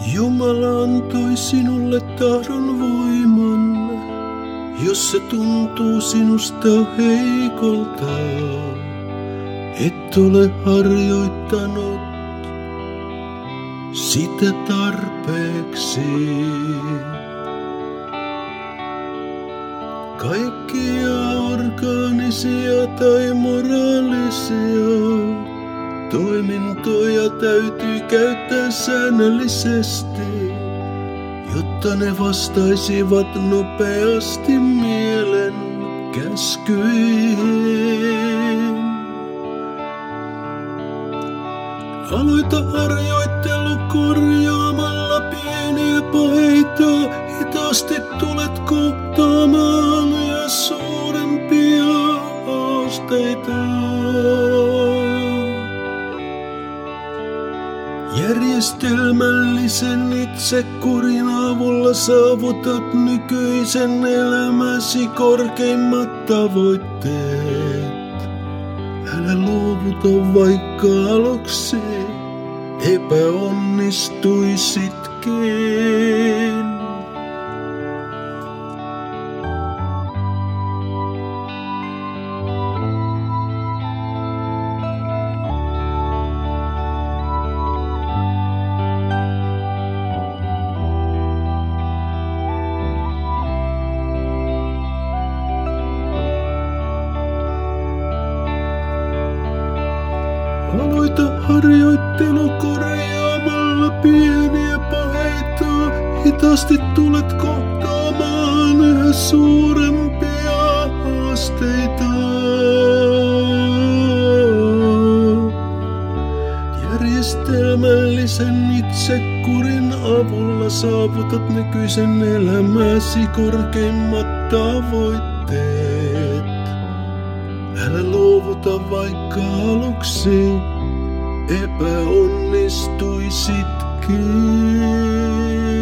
Jumala antoi sinulle tahdon voiman, jos se tuntuu sinusta heikolta, et ole harjoittanut sitä tarpeeksi. Kaikkia orgaanisia tai moraalisia toimintoja täytyy käyttää säännöllisesti, jotta ne vastaisivat nopeasti mielen käskyihin. Aloita harjoittelu korjaamalla pieniä paheita. Hitaasti tulet kohtaamaan ja suurempia haasteita. Järjestelmällisen itsekurin avulla saavutat nykyisen elämäsi korkeimmat tavoitteet. Älä luovuta vaikka aluksi epäonnistuisitkin. Aloita harjoittelu korjaamalla pieniä paheita. Hitaasti tulet kohtaamaan yhä suurempia haasteita. Järjestelmällisen itsekurin avulla saavutat nykyisen elämäsi korkeimmat tavoitteet. Älä luovuta vaikka aluksi epäonnistuisitkin.